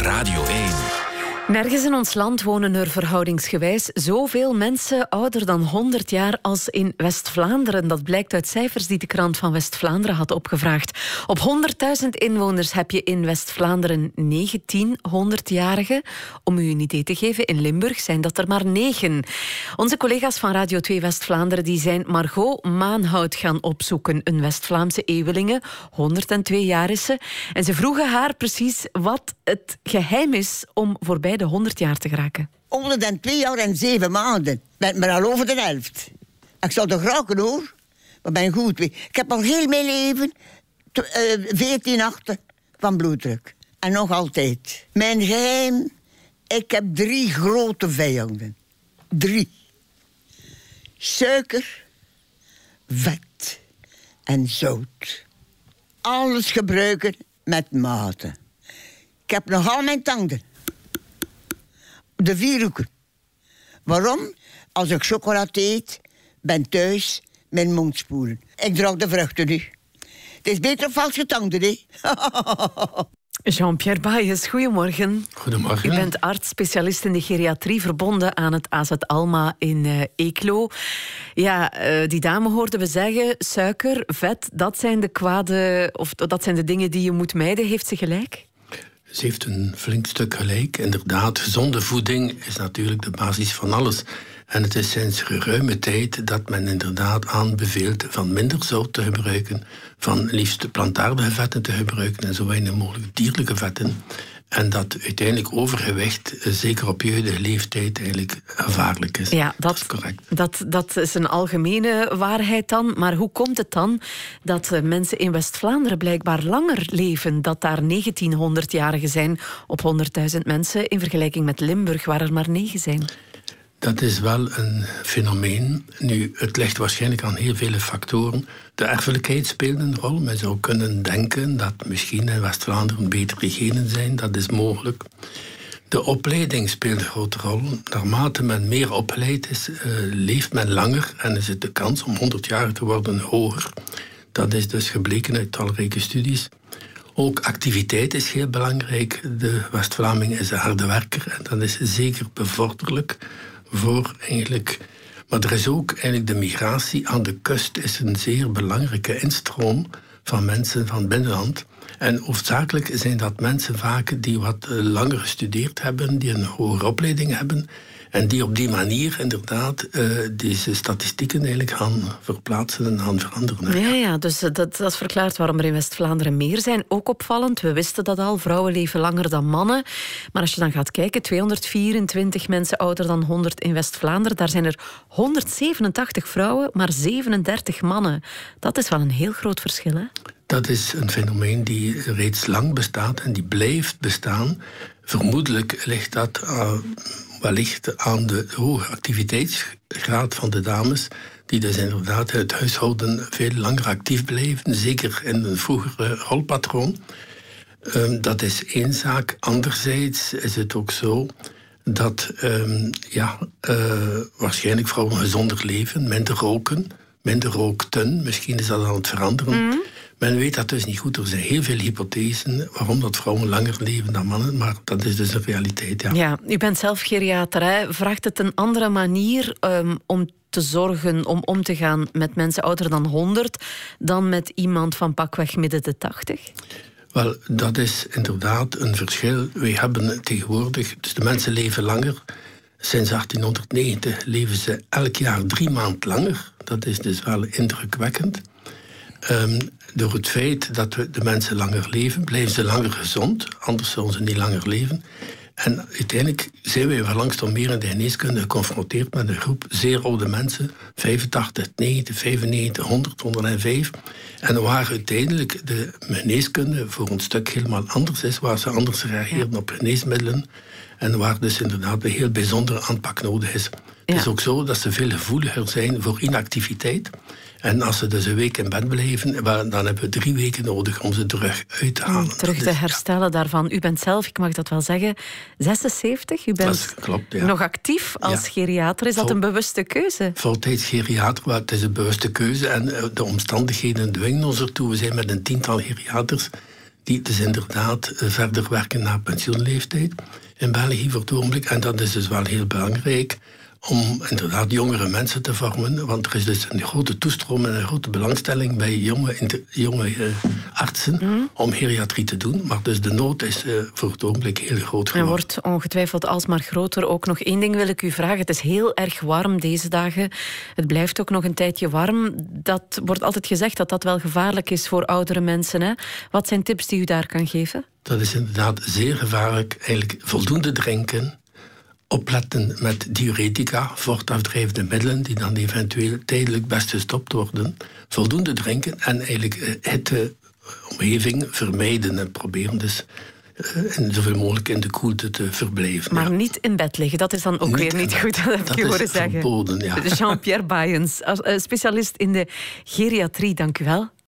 Radio 1. Nergens in ons land wonen er verhoudingsgewijs zoveel mensen ouder dan 100 jaar als in West-Vlaanderen. Dat blijkt uit cijfers die de krant van West-Vlaanderen had opgevraagd. Op 100.000 inwoners heb je in West-Vlaanderen 19 100-jarigen. Om u een idee te geven, in Limburg zijn dat er maar 9. Onze collega's van Radio 2 West-Vlaanderen die zijn Margot Maanhout gaan opzoeken. Een West-Vlaamse eeuwelinge, 102 jaar is ze. En ze vroegen haar precies wat het geheim is om voorbij de 100 jaar te geraken. 102 jaar en 7 maanden. Ben maar al over de helft. Ik zou toch raken hoor. Maar ben goed. Ik heb al heel mijn leven 14 nachten van bloeddruk. En nog altijd. Mijn geheim. Ik heb 3 grote vijanden. 3. Suiker, vet en zout. Alles gebruiken met mate. Ik heb nog al mijn tanden. De 4 hoeken. Waarom? Als ik chocolade eet, ben thuis mijn mond spoelen. Ik draag de vruchten nu. Het is beter op valse tanden, hè? Jean-Pierre Baeyes, goedemorgen. Goedemorgen. U bent arts, specialist in de geriatrie, verbonden aan het AZ Alma in Eeklo. Ja, die dame hoorden we zeggen, suiker, vet, dat zijn de kwade, of dat zijn de dingen die je moet mijden. Heeft ze gelijk? Ze heeft een flink stuk gelijk. Inderdaad, gezonde voeding is natuurlijk de basis van alles. En het is sinds geruime tijd dat men inderdaad aanbeveelt van minder zout te gebruiken, van liefst plantaardige vetten te gebruiken en zo weinig mogelijk dierlijke vetten. En dat uiteindelijk overgewicht, zeker op jeugdige leeftijd, eigenlijk gevaarlijk is. Ja, dat is correct. Dat is een algemene waarheid dan. Maar hoe komt het dan dat mensen in West-Vlaanderen blijkbaar langer leven? Dat daar 1900-jarigen zijn op 100.000 mensen in vergelijking met Limburg, waar er maar 9 zijn? Dat is wel een fenomeen. Nu, het ligt waarschijnlijk aan heel vele factoren. De erfelijkheid speelt een rol. Men zou kunnen denken dat misschien in West-Vlaanderen betere genen zijn. Dat is mogelijk. De opleiding speelt een grote rol. Naarmate men meer opgeleid is, leeft men langer en is het de kans om 100 jaar te worden hoger. Dat is dus gebleken uit talrijke studies. Ook activiteit is heel belangrijk. De West-Vlaming is een harde werker en dat is zeker bevorderlijk voor eigenlijk. Maar er is ook eigenlijk de migratie aan de kust is een zeer belangrijke instroom van mensen van het binnenland. En hoofdzakelijk zijn dat mensen vaak die wat langer gestudeerd hebben, die een hogere opleiding hebben en die op die manier inderdaad deze statistieken eigenlijk gaan verplaatsen en gaan veranderen. Ja, dus dat verklaart waarom er in West-Vlaanderen meer zijn. Ook opvallend, we wisten dat al, vrouwen leven langer dan mannen. Maar als je dan gaat kijken, 224 mensen ouder dan 100 in West-Vlaanderen, daar zijn er 187 vrouwen, maar 37 mannen. Dat is wel een heel groot verschil, hè? Dat is een fenomeen die reeds lang bestaat en die blijft bestaan. Vermoedelijk ligt dat wellicht aan de hoge activiteitsgraad van de dames, die dus inderdaad in het huishouden veel langer actief blijven, zeker in een vroegere rolpatroon. Dat is één zaak. Anderzijds is het ook zo dat waarschijnlijk vrouwen gezonder leven, minder roken, minder rookten. Misschien is dat aan het veranderen. Men weet dat dus niet goed. Er zijn heel veel hypothesen waarom dat vrouwen langer leven dan mannen, maar dat is dus een realiteit. Ja, u bent zelf geriater, hè? Vraagt het een andere manier om te zorgen, om te gaan met mensen ouder dan 100 dan met iemand van pakweg midden de 80? Wel, dat is inderdaad een verschil. Wij hebben tegenwoordig, dus de mensen leven langer. Sinds 1890 leven ze elk jaar 3 maanden langer. Dat is dus wel indrukwekkend. Door het feit dat de mensen langer leven, blijven ze langer gezond. Anders zullen ze niet langer leven. En uiteindelijk zijn wij verlangst om meer in de geneeskunde geconfronteerd met een groep zeer oude mensen. 85, 90, 95, 100, 105. En waar uiteindelijk de geneeskunde voor een stuk helemaal anders is. Waar ze anders reageren op geneesmiddelen. En waar dus inderdaad een heel bijzondere aanpak nodig is. Het is ook zo dat ze veel gevoeliger zijn voor inactiviteit. En als ze dus een week in bed blijven, dan hebben we 3 weken nodig om ze terug uit te halen. Terug te herstellen daarvan. U bent zelf, ik mag dat wel zeggen, 76. U bent nog actief als geriater. Is dat een bewuste keuze? Voltijds geriater, maar het is een bewuste keuze. En de omstandigheden dwingen ons ertoe. We zijn met een 10-tal geriaters die dus inderdaad verder werken na pensioenleeftijd in België voor het ogenblik. En dat is dus wel heel belangrijk om inderdaad jongere mensen te vormen. Want er is dus een grote toestroom en een grote belangstelling bij jonge artsen om geriatrie te doen. Maar dus de nood is voor het ogenblik heel groot geworden. En wordt ongetwijfeld alsmaar groter. Ook nog één ding wil ik u vragen. Het is heel erg warm deze dagen. Het blijft ook nog een tijdje warm. Dat wordt altijd gezegd dat dat wel gevaarlijk is voor oudere mensen. Hè? Wat zijn tips die u daar kan geven? Dat is inderdaad zeer gevaarlijk. Eigenlijk voldoende drinken. Opletten met diuretica, voortafdrijvende middelen, die dan eventueel tijdelijk best gestopt worden. Voldoende drinken en eigenlijk hitte omgeving vermijden en proberen dus zoveel mogelijk in de koelte te verblijven. Maar niet in bed liggen, dat is dan ook weer niet goed. Dat heb ik je horen zeggen. Verboden, ja. Jean-Pierre Bayens, specialist in de geriatrie, dank u wel.